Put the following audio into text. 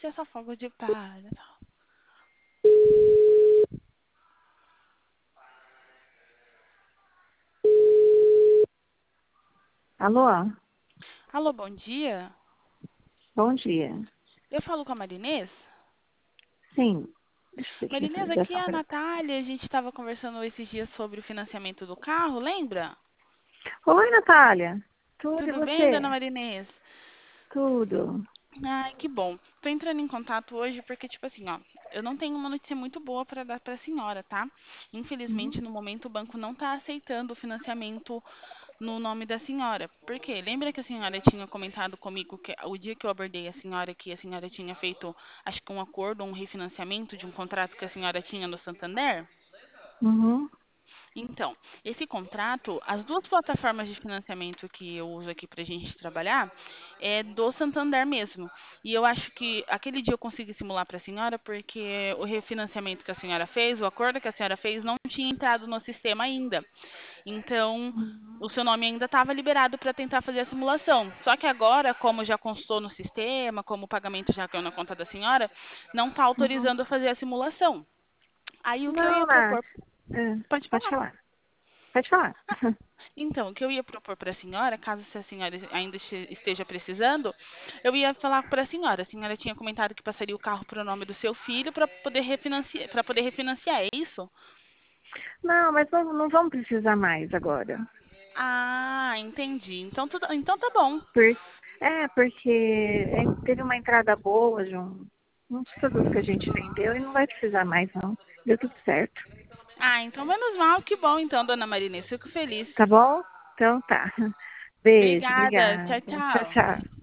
ser só fogo de palha. Alô? Alô, bom dia. Bom dia. Eu falo com a Marinês. Sim. Deixa eu ver quem faz Marinês, a aqui é ligação, a peraí. Natália. A gente estava conversando esses dias sobre o financiamento do carro, lembra? Oi, Natália. Tudo e Tudo bem, dona você? Marinês? Tudo. Ai, que bom. Tô entrando em contato hoje porque, tipo assim, ó, eu não tenho uma notícia muito boa para dar para a senhora, tá? Uhum. Infelizmente, no momento, o banco não tá aceitando o financiamento no nome da senhora. Por quê? Lembra que a senhora tinha comentado comigo que o dia que eu abordei a senhora que a senhora tinha feito, acho que um acordo, um refinanciamento de um contrato que a senhora tinha no Santander? Uhum. Então, esse contrato, as duas plataformas de financiamento que eu uso aqui para a gente trabalhar é do Santander mesmo. E eu acho que aquele dia eu consegui simular para a senhora porque o refinanciamento que a senhora fez, o acordo que a senhora fez, não tinha entrado no sistema ainda. Então, o Uhum. seu nome ainda estava liberado para tentar fazer a simulação. Só que agora, como já constou no sistema, como o pagamento já caiu na conta da senhora, não está Uhum. autorizando a fazer a simulação. Aí o que eu ia Não, Nath. propor. É, Pode pode falar. falar. Pode falar. Então, o que eu ia propor para a senhora, caso se a senhora ainda esteja precisando, eu ia falar para a senhora. A senhora tinha comentado que passaria o carro para o nome do seu filho para poder refinanciar, é isso? Não, mas não vamos precisar mais agora. Ah, entendi. Então tá bom. Por- porque teve uma entrada boa de uns produtos que a gente vendeu e não vai precisar mais, não. Deu tudo certo. Ah, então menos mal, que bom então, dona Marinês. Fico feliz. Tá bom? Então tá. Beijo, Obrigada. Tchau, obrigada. Tchau, tchau. tchau.